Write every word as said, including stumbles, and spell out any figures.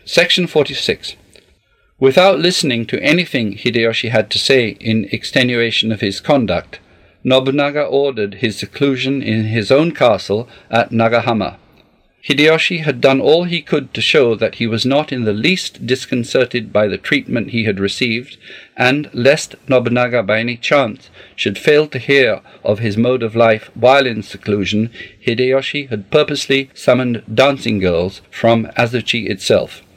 Section forty-six. Without listening to anything Hideyoshi had to say in extenuation of his conduct, Nobunaga ordered his seclusion in his own castle at Nagahama. Hideyoshi had done all he could to show that he was not in the least disconcerted by the treatment he had received, and, lest Nobunaga by any chance should fail to hear of his mode of life while in seclusion, Hideyoshi had purposely summoned dancing girls from Azuchi itself.